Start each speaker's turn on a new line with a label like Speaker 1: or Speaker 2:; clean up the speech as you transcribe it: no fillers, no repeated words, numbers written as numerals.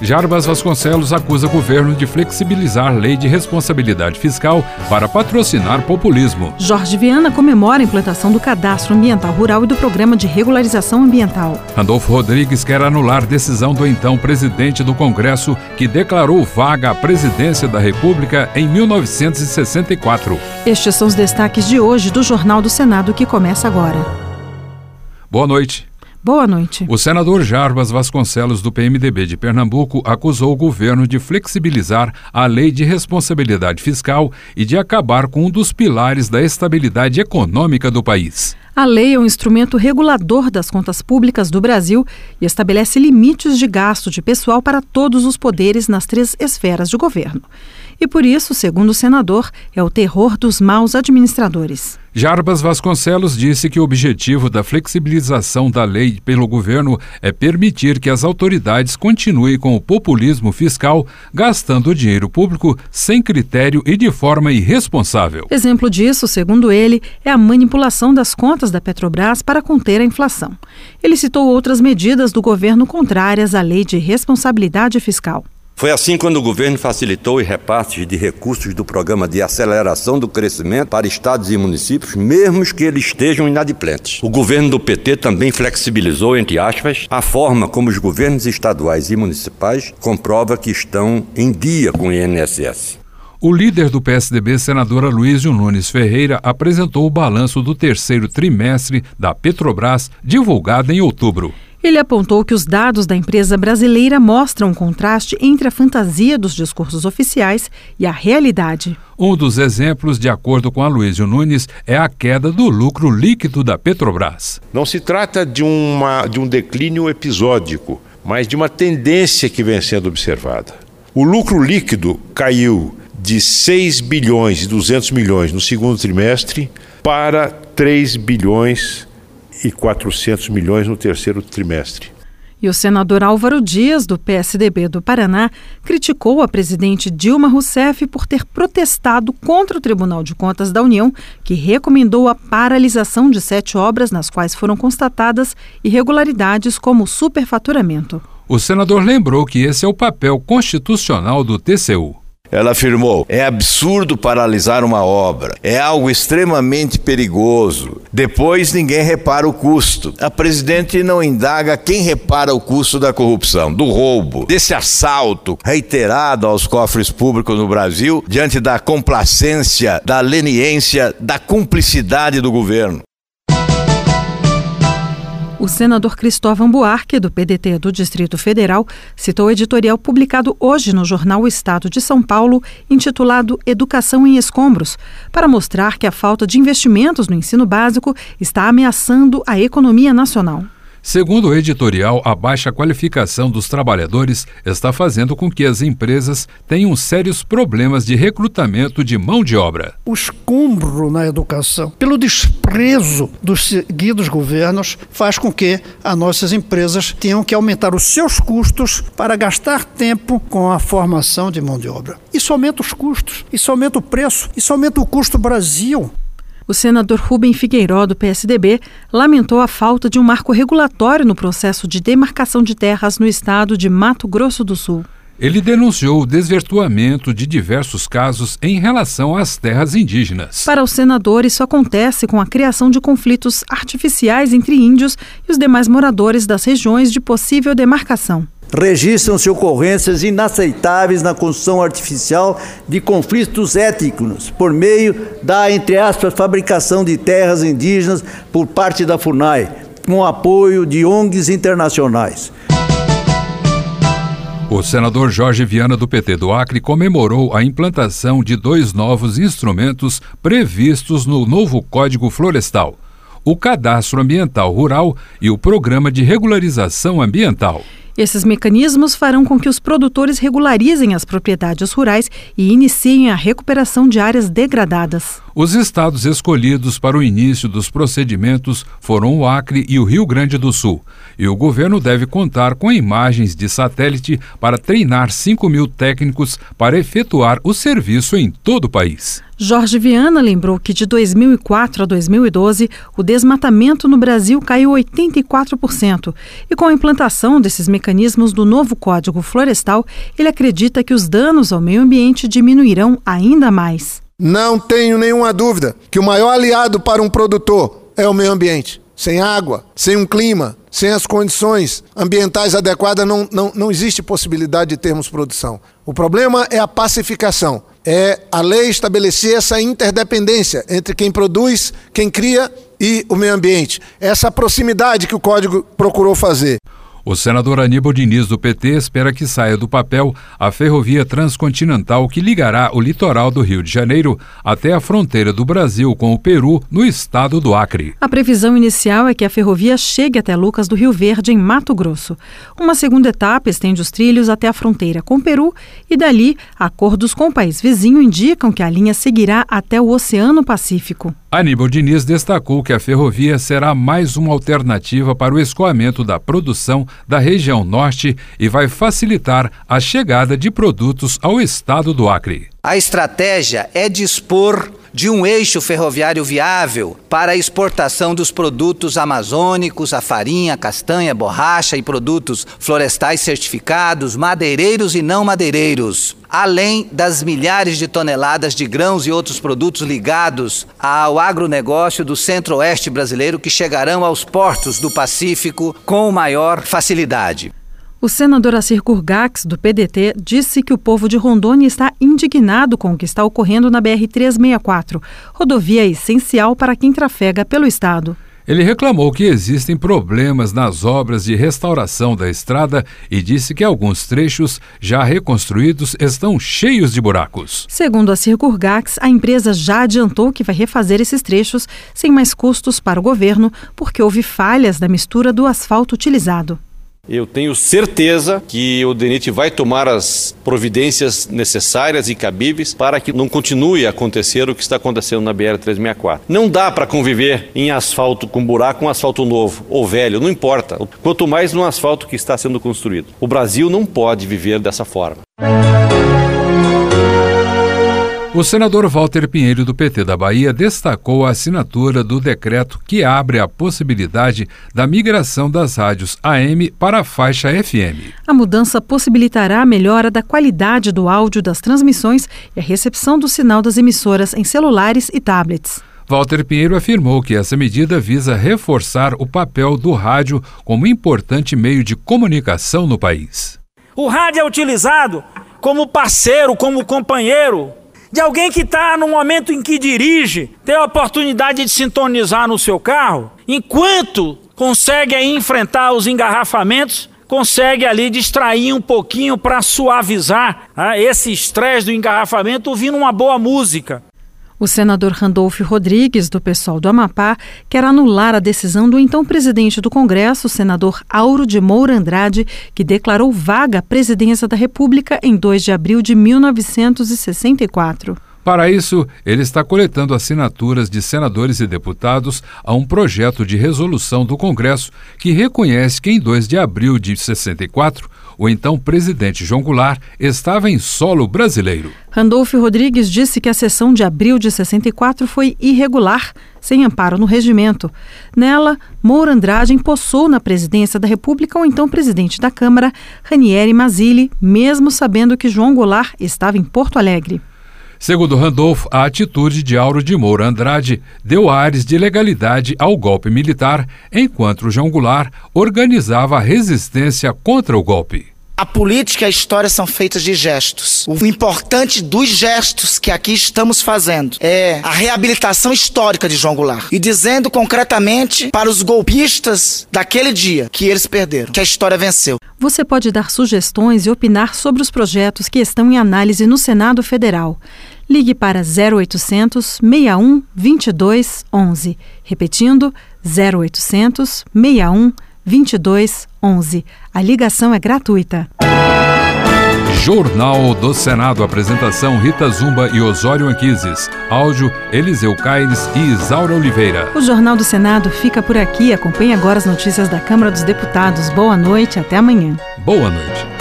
Speaker 1: Jarbas Vasconcelos acusa governo de flexibilizar lei de responsabilidade fiscal para patrocinar populismo.
Speaker 2: Jorge Viana comemora a implantação do Cadastro Ambiental Rural e do Programa de Regularização Ambiental.
Speaker 1: Randolfo Rodrigues quer anular decisão do então presidente do Congresso que declarou vaga a presidência da República em 1964.
Speaker 2: Estes são os destaques de hoje do Jornal do Senado que começa agora.
Speaker 1: Boa noite.
Speaker 2: Boa noite.
Speaker 1: O senador Jarbas Vasconcelos, do PMDB de Pernambuco, acusou o governo de flexibilizar a lei de responsabilidade fiscal e de acabar com um dos pilares da estabilidade econômica do país.
Speaker 2: A lei é um instrumento regulador das contas públicas do Brasil e estabelece limites de gasto de pessoal para todos os poderes nas 3 esferas de governo. E por isso, segundo o senador, é o terror dos maus administradores.
Speaker 1: Jarbas Vasconcelos disse que o objetivo da flexibilização da lei pelo governo é permitir que as autoridades continuem com o populismo fiscal, gastando dinheiro público sem critério e de forma irresponsável.
Speaker 2: Exemplo disso, segundo ele, é a manipulação das contas da Petrobras para conter a inflação. Ele citou outras medidas do governo contrárias à lei de responsabilidade fiscal.
Speaker 3: Foi assim quando o governo facilitou os repasses de recursos do Programa de Aceleração do Crescimento para estados e municípios, mesmo que eles estejam inadimplentes. O governo do PT também flexibilizou, entre aspas, a forma como os governos estaduais e municipais comprovam que estão em dia com o INSS.
Speaker 1: O líder do PSDB, senador Aloysio Nunes Ferreira, apresentou o balanço do 3º trimestre da Petrobras, divulgado em outubro.
Speaker 2: Ele apontou que os dados da empresa brasileira mostram um contraste entre a fantasia dos discursos oficiais e a realidade.
Speaker 1: Um dos exemplos, de acordo com Aloysio Nunes, é a queda do lucro líquido da Petrobras.
Speaker 4: Não se trata de um declínio episódico, mas de uma tendência que vem sendo observada. O lucro líquido caiu de 6 bilhões e 200 milhões no segundo trimestre para 3 bilhões e 400 milhões no terceiro trimestre.
Speaker 2: E o senador Álvaro Dias, do PSDB do Paraná, criticou a presidente Dilma Rousseff por ter protestado contra o Tribunal de Contas da União, que recomendou a paralisação de 7 obras nas quais foram constatadas irregularidades como superfaturamento.
Speaker 1: O senador lembrou que esse é o papel constitucional do TCU.
Speaker 5: Ela afirmou: é absurdo paralisar uma obra, é algo extremamente perigoso. Depois ninguém repara o custo. A presidente não indaga quem repara o custo da corrupção, do roubo, desse assalto reiterado aos cofres públicos no Brasil, diante da complacência, da leniência, da cumplicidade do governo.
Speaker 2: O senador Cristóvão Buarque, do PDT do Distrito Federal, citou o editorial publicado hoje no jornal O Estado de São Paulo, intitulado Educação em Escombros, para mostrar que a falta de investimentos no ensino básico está ameaçando a economia nacional.
Speaker 1: Segundo o editorial, a baixa qualificação dos trabalhadores está fazendo com que as empresas tenham sérios problemas de recrutamento de mão de obra.
Speaker 6: O escombro na educação, pelo desprezo dos seguidos governos, faz com que as nossas empresas tenham que aumentar os seus custos para gastar tempo com a formação de mão de obra. Isso aumenta os custos, isso aumenta o preço, isso aumenta o custo Brasil.
Speaker 2: O senador Rubem Figueiró, do PSDB, lamentou a falta de um marco regulatório no processo de demarcação de terras no estado de Mato Grosso do Sul.
Speaker 1: Ele denunciou o desvirtuamento de diversos casos em relação às terras indígenas.
Speaker 2: Para o senador, isso acontece com a criação de conflitos artificiais entre índios e os demais moradores das regiões de possível demarcação.
Speaker 7: Registram-se ocorrências inaceitáveis na construção artificial de conflitos étnicos por meio da, entre aspas, fabricação de terras indígenas por parte da FUNAI, com apoio de ONGs internacionais.
Speaker 1: O senador Jorge Viana, do PT do Acre, comemorou a implantação de 2 novos instrumentos previstos no novo Código Florestal: o Cadastro Ambiental Rural e o Programa de Regularização Ambiental.
Speaker 2: Esses mecanismos farão com que os produtores regularizem as propriedades rurais e iniciem a recuperação de áreas degradadas.
Speaker 1: Os estados escolhidos para o início dos procedimentos foram o Acre e o Rio Grande do Sul, e o governo deve contar com imagens de satélite para treinar 5.000 técnicos para efetuar o serviço em todo o país.
Speaker 2: Jorge Viana lembrou que de 2004 a 2012, o desmatamento no Brasil caiu 84%. E com a implantação desses mecanismos do novo Código Florestal, ele acredita que os danos ao meio ambiente diminuirão ainda mais.
Speaker 8: Não tenho nenhuma dúvida que o maior aliado para um produtor é o meio ambiente. Sem água, sem um clima, sem as condições ambientais adequadas, não existe possibilidade de termos produção. O problema é a pacificação. É a lei estabelecer essa interdependência entre quem produz, quem cria e o meio ambiente. Essa proximidade que o Código procurou fazer.
Speaker 1: O senador Aníbal Diniz, do PT, espera que saia do papel a ferrovia transcontinental que ligará o litoral do Rio de Janeiro até a fronteira do Brasil com o Peru, no estado do Acre.
Speaker 2: A previsão inicial é que a ferrovia chegue até Lucas do Rio Verde, em Mato Grosso. Uma segunda etapa estende os trilhos até a fronteira com o Peru e, dali, acordos com o país vizinho indicam que a linha seguirá até o Oceano Pacífico.
Speaker 1: Aníbal Diniz destacou que a ferrovia será mais uma alternativa para o escoamento da produção da região norte e vai facilitar a chegada de produtos ao estado do Acre.
Speaker 9: A estratégia é dispor de um eixo ferroviário viável para a exportação dos produtos amazônicos, a farinha, castanha, borracha e produtos florestais certificados, madeireiros e não madeireiros, além das milhares de toneladas de grãos e outros produtos ligados ao agronegócio do centro-oeste brasileiro que chegarão aos portos do Pacífico com maior facilidade.
Speaker 2: O senador Assir Gurgax, do PDT, disse que o povo de Rondônia está indignado com o que está ocorrendo na BR-364, rodovia essencial para quem trafega pelo estado.
Speaker 1: Ele reclamou que existem problemas nas obras de restauração da estrada e disse que alguns trechos já reconstruídos estão cheios de buracos.
Speaker 2: Segundo Assir Gurgax, a empresa já adiantou que vai refazer esses trechos sem mais custos para o governo, porque houve falhas na mistura do asfalto utilizado.
Speaker 10: Eu tenho certeza que o DENIT vai tomar as providências necessárias e cabíveis para que não continue a acontecer o que está acontecendo na BR-364. Não dá para conviver em asfalto com buraco, com asfalto novo ou velho, não importa. Quanto mais no asfalto que está sendo construído. O Brasil não pode viver dessa forma.
Speaker 1: O senador Walter Pinheiro, do PT da Bahia, destacou a assinatura do decreto que abre a possibilidade da migração das rádios AM para a faixa FM.
Speaker 2: A mudança possibilitará a melhora da qualidade do áudio das transmissões e a recepção do sinal das emissoras em celulares e tablets.
Speaker 1: Walter Pinheiro afirmou que essa medida visa reforçar o papel do rádio como importante meio de comunicação no país.
Speaker 11: O rádio é utilizado como parceiro, como companheiro de alguém que está no momento em que dirige, tem a oportunidade de sintonizar no seu carro, enquanto consegue aí enfrentar os engarrafamentos, consegue ali distrair um pouquinho para suavizar esse estresse do engarrafamento ouvindo uma boa música.
Speaker 2: O senador Randolfo Rodrigues, do PSOL do Amapá, quer anular a decisão do então presidente do Congresso, senador Auro de Moura Andrade, que declarou vaga a presidência da República em 2 de abril de 1964.
Speaker 1: Para isso, ele está coletando assinaturas de senadores e deputados a um projeto de resolução do Congresso que reconhece que em 2 de abril de 64, o então presidente João Goulart estava em solo brasileiro.
Speaker 2: Randolfo Rodrigues disse que a sessão de abril de 64 foi irregular, sem amparo no regimento. Nela, Moura Andrade empossou na presidência da República o então presidente da Câmara, Ranieri Mazzilli, mesmo sabendo que João Goulart estava em Porto Alegre.
Speaker 1: Segundo Randolfo, a atitude de Auro de Moura Andrade deu ares de legalidade ao golpe militar, enquanto João Goulart organizava a resistência contra o golpe.
Speaker 12: A política e a história são feitas de gestos. O importante dos gestos que aqui estamos fazendo é a reabilitação histórica de João Goulart e dizendo concretamente para os golpistas daquele dia que eles perderam, que a história venceu.
Speaker 2: Você pode dar sugestões e opinar sobre os projetos que estão em análise no Senado Federal. Ligue para 0800 61 22 11. Repetindo, 0800 61 22 11. A ligação é gratuita.
Speaker 1: Jornal do Senado. Apresentação Rita Zumba e Osório Anquises. Áudio Eliseu Caires e Isaura Oliveira.
Speaker 2: O Jornal do Senado fica por aqui. Acompanhe agora as notícias da Câmara dos Deputados. Boa noite, até amanhã.
Speaker 1: Boa noite.